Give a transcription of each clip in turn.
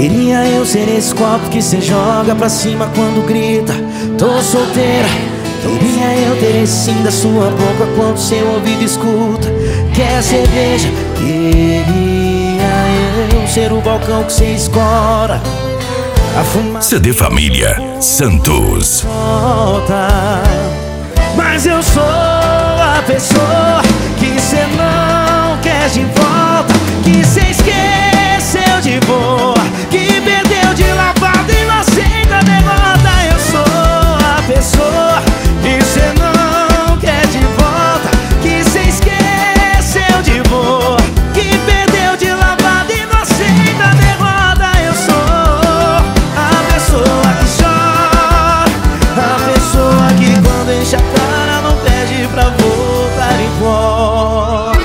Queria eu ser esse copo que cê joga pra cima quando grita tô solteira. Queria eu ter esse sim da sua boca quando seu ouvido escuta quer cerveja. Queria eu ser o balcão que cê escora a fumaça. CD Família Santos. Volta. Mas eu sou a pessoa que cê não quer de volta, que cê esqueceu de boa, que perdeu de lavada e não aceita a derrota. Eu sou a pessoa que cê não quer de volta, que cê esqueceu de boa, que perdeu de lavada e não aceita a derrota. Eu sou a pessoa que chora, a pessoa que quando enche a cara não pede pra voltar embora.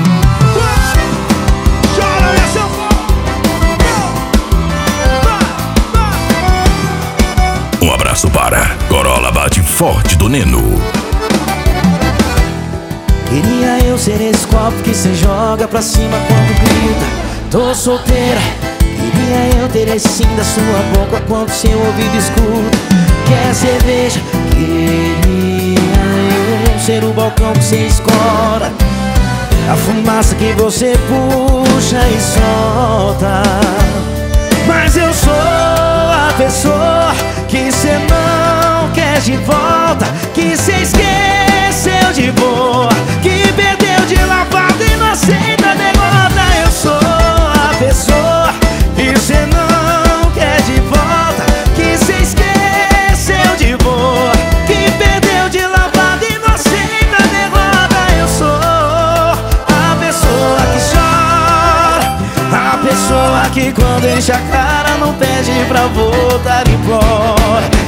Um abraço para Corolla Bate Forte do Neno. Queria eu ser esse copo que cê joga pra cima quando grita tô solteira. Queria eu ter esse sim da sua boca quando seu ouvido escuta quer cerveja. Queria eu ser o balcão que cê escora a fumaça que você puxa e solta. Mas eu sou a pessoa que cê não quer de volta, que cê esqueceu de boa, que perdeu de lavada e não aceita a derrota. Eu sou a pessoa que cê não quer de volta, que cê esqueceu de boa, que perdeu de lavada e não aceita a derrota. Eu sou a pessoa que chora, a pessoa que quando enche a cara não pede pra voltar embora.